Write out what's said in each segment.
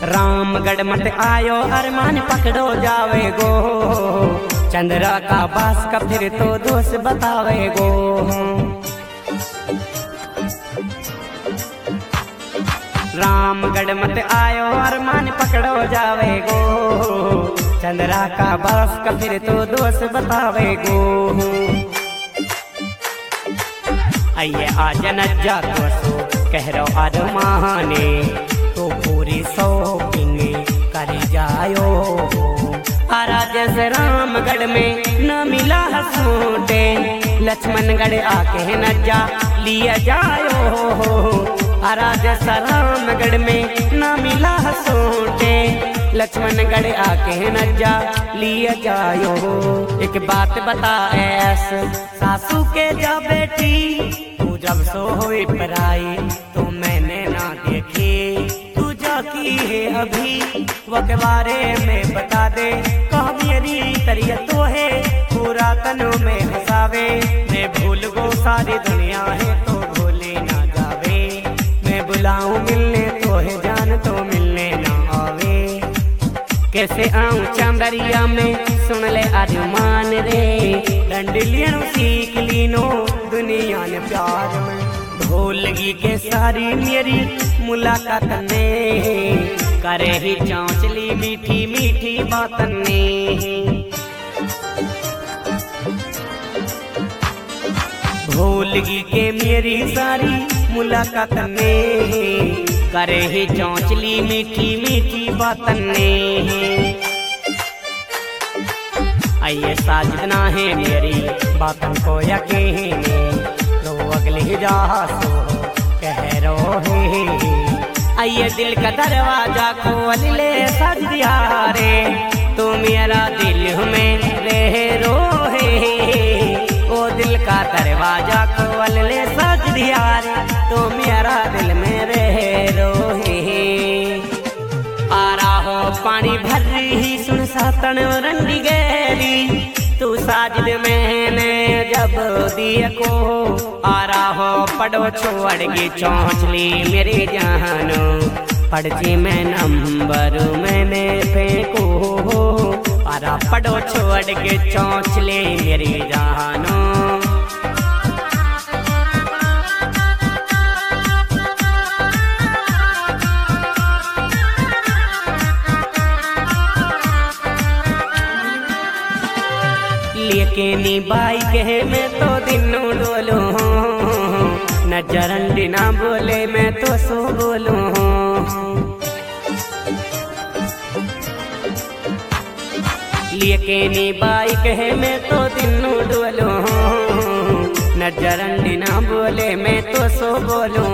रामगढ़ मत आयो अरमान पकड़ो जावे गो, चंद्रा का बास का फिर तो दोस्त बतावे गो। रामगढ़ मत आयो अरमान पकड़ो जावे गो, चंद्रा का बास का फिर तो दोस्त बतावे गो। आइए आज नज्जा तो सो कह रो अरमाने, तो पूरी शॉपिंग कर जायो। आराज रामगढ़ में न मिला सूटे, लक्ष्मणगढ़ आके नज्जा लिया जायो। आराज रामगढ़ में न मिला सूटे, लक्ष्मणगढ़ आके नज्जा लिया जायो। एक बात बता ऐस सासू के जा बेटी, तू जब सो हुई पराई तो मैंने ना देखी। तू जा की है अभी वक बारे में बता दे, कह मेरी तरीत तो है पूरा तनु में हंसावे। मैं भूल गो सारी दुनिया है तो भूले ना जावे, मैं बुलाऊं मिलने तो है जान तो मिलने ना आवे। कैसे आऊं चांदरिया में सुन ले अरमान रे, डंडलियन सीख लीनो दुनिया ने प्यार में। भूलगी के सारी मेरी मुलाकात ने, करे ही चौंचली मीठी मीठी बातन ने। भूलगी के मेरी सारी मुलाकात ने, करे ही चौंचली मीठी मीठी बातन ने। आइए साजना है मेरी बातन को यकीन, तो अगले ही जा सो कह रो है। आइए दिल का दरवाजा खोल ले साजिया रे, तो मेरा दिल में रह रो है। ओ दिल का दरवाजा खोल ले साजिया रे, तो मेरा दिल में रह रो है। आ रहा हो पानी भर ही सुन सातन रंगी गैली, तू साजिद मैंने जब दिया को। आ रहा हो पड़ो छोड़ के चौंचली मेरे जानो, पड़ची में नंबर मैंने फेंको। आ रहा पड़ो छोड़ के चौंचली मेरे जानो। लेके नी बाइक है मैं तो दिनों डोलो, नजरंडी ना बोले मैं तो सो बोलूं। लेके नी बाइक है मैं तो दिनों डोलो, नजरंडी ना बोले मैं तो सो बोलूं।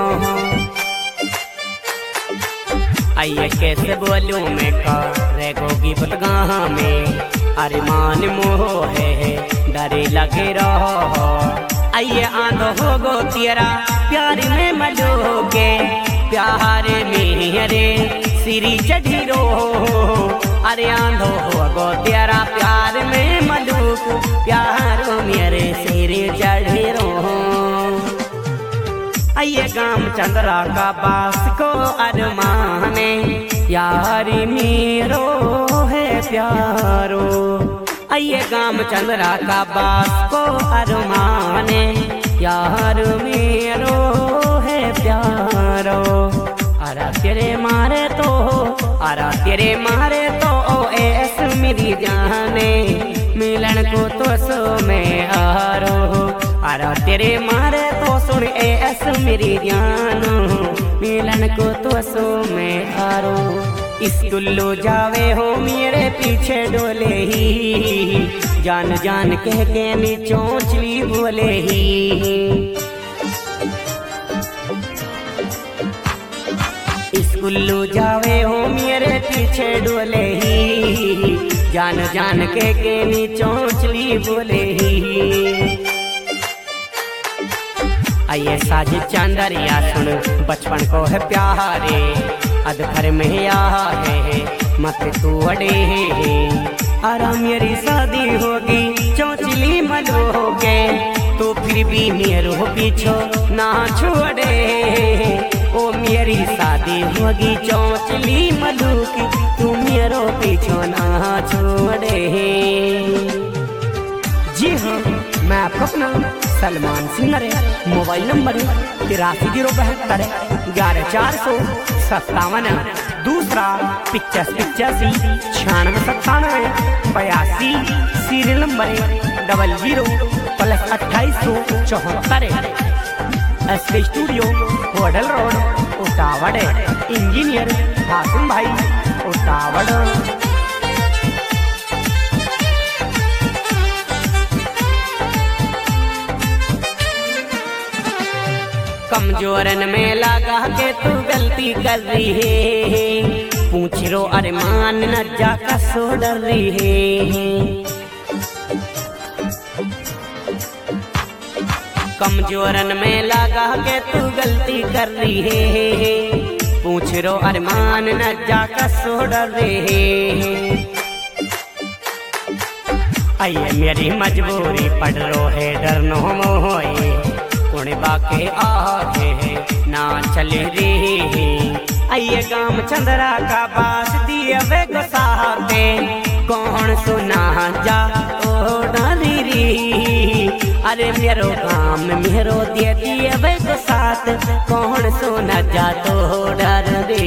आइए कैसे बोलूं मैं करे गोगी बतगाह में, अरमान मोह है डरे लगे रहो। आइए आंधो हो गो तेरा प्यार में मलोगे, प्यार मेरे सिरी चढ़ी रो। अरे आंधो हो गो तेरा प्यार में मलूक, प्यार मेरे सिरी चढ़ी रो। आइए गाम चंद्रा का बास को अरमाने, यारी मेरो है प्यारो। आइए गाम चंद्रा का बास को अरमाने, यार मेरो है प्यारो। अरा तेरे मारे तो, अरा तेरे मारे तो ओ ऐस मेरी जाने, मिलन को तो सो में आरो। अरा तेरे मारे तो सुन ऐस मेरी जानो, मिलन को तो सो में आरो। स्कूलो जावे हो मेरे पीछे डोले ही, जान जान कह के नी चौंचली बोले ही। स्कूलो जावे हो मेरे पीछे डोले ही, जान जान कह के नी चौंचली बोले ही। आइए साज चांदरिया सुन बचपन को है प्यारे, अधर में या है मत तू अड़े। आरा मेरी शादी होगी चौंचली मलोगे, तो फिर भी मेरो पीछो ना छोड़े। ओ मेरी शादी होगी चौंचली अपना सलमान सिंह रे मोबाइल नंबर 8307114457। दूसरा 85859697 serial number 00+2874। SK studio Hodal road Utawad. Engineer Hashim भाई उटावड़। कमजोरन में लगा के तू गलती कर रही है, पूछ रो अरमान न जा कसो डर रही है। कमजोरन में लगा के तू गलती कर रही है, पूछ रो अरमान न जा कसो डर रही है। आइए मेरी मजबूरी पड़ रो है डर नो मोए, बाके आगे ना चले रे। आइए गाम चंद्रा का बास दिए वे गोसाते, कौन सुना जा ओ डाली री। अरे मेरो गाम मेरो दिए दिए वे गोसात, कौन सुना जा तो डर रे।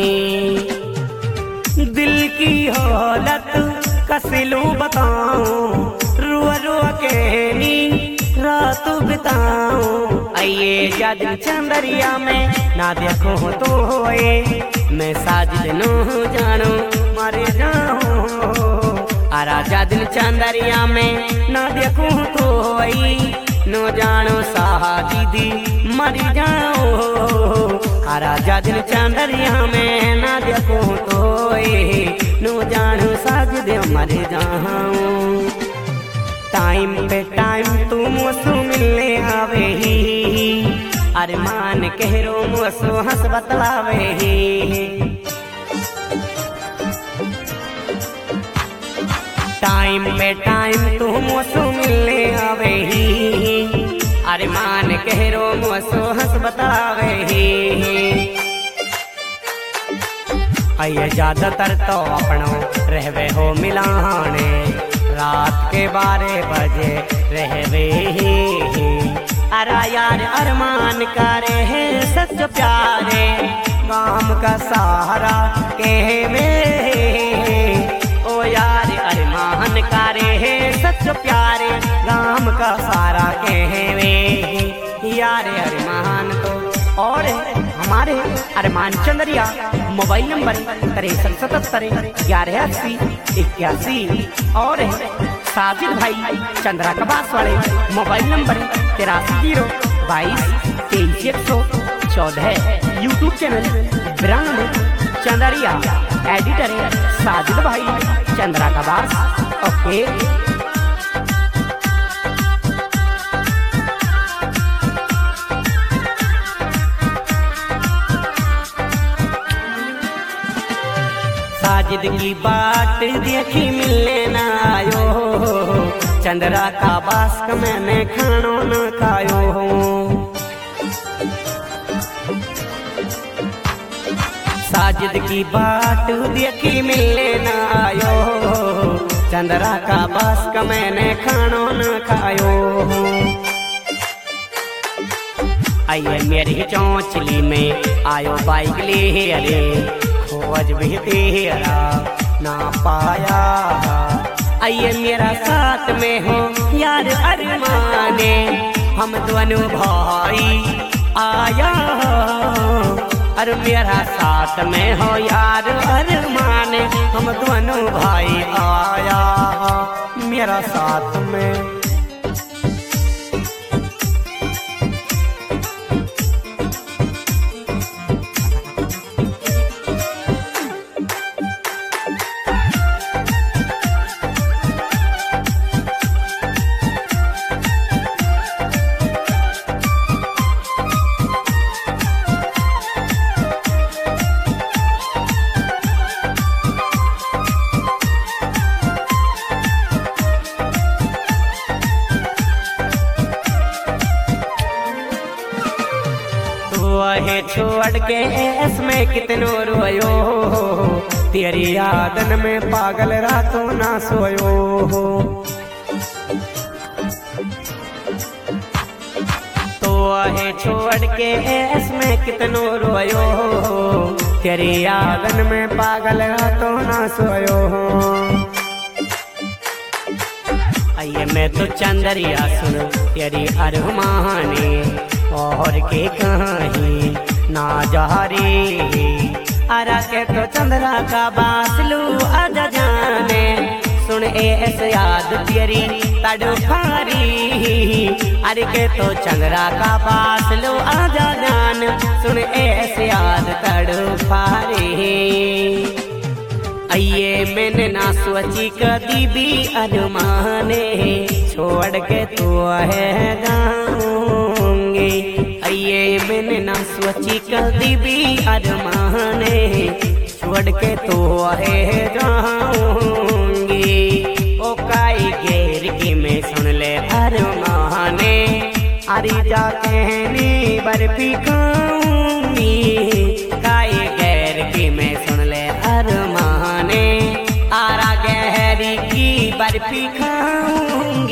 दिल की हालत कसिलू बताऊं, रुआ रुआ के नी रात बिताऊं। आइए जादिन चंदरिया में ना देखो तो होए, मैं साजिद नो जानो मारे जाऊं। आरा जादिन चंदरिया में ना देखो तो होए, नो जानो साजिदी मरी जाओ। आरा जादिन चंदरिया में ना देखो तो होए, नो जानो साजिद मरी जाऊं। टाइम पे टाइम तू मुझसे मिलने आवे ही, अरमान कहरो मुझसे हंस बतलावे ही। टाइम पे टाइम तू मुझसे मिलने आवे ही, अरमान कहरो मुझसे हंस बतलावे ही। आइए ज्यादातर तो अपनों रहवे हो मिलाने, रात के 12 बजे रहवे ही। अरा यार अरमान करे है सच प्यारे, काम का सहारा कहवे। ओ यार अरमान करे है सच प्यारे, काम का सहारा कहवे। यार अरमान तो और हमारे अरमान चंद्रिया मोबाइल नंबर 6377118081। और साजिद भाई चंद्रा कबास वाले mobile number 8322231114। YouTube channel brand Chandriya, editor Sajid भाई चंद्रा कबास। ओके साजिद की बात देखी मिलने न आयो, चंद्रा का बास का मैंने खानो न खायो। साजिद की बात देखी मिलने न आयो, चंद्रा का बास का मैंने खानो न खायो। आइए मेरी चौंचली में आयो बाइक ले अरे, खोज भी तेरा ना पाया। आइए मेरा साथ में हो यार अरमाने, हम दोनों भाई आया। अरे मेरा साथ में हो यार अरमाने, हम दोनों भाई आया मेरा साथ में। वहे छोड़ के इसमें कितनो रोयो, तेरी यादन में पागल रातों ना सोयो। है छोड़ के इसमें कितनो रोयो, तेरी आंगन में पागल तो ना सोयो। आइए मैं तो चंदरिया सुन तेरी अरमाने, और के कहीं ना जहरी आरा के तो चंद्रा का बासलू आजा जाने, सुन ऐसे याद तेरी तड़फारी, अरे के तो चंद्रा का बासलू आजा जान, सुन ऐसे याद तड़फारी। आइए मैंने ना सोची कभी भी अरमाने, छोड़ के तू है जाऊंगी। आइए मैंने ना सोची कभी भी अरमाने, छोड़ के तू है जाऊंगी। ओ काई घेर की मैं सुन ले अरमाने, अरे जा कहनी बर्फी खाऊंगी। काई घेर की मैं सुन ले अरमाने, आरा गहरी की बर्फी खाऊं।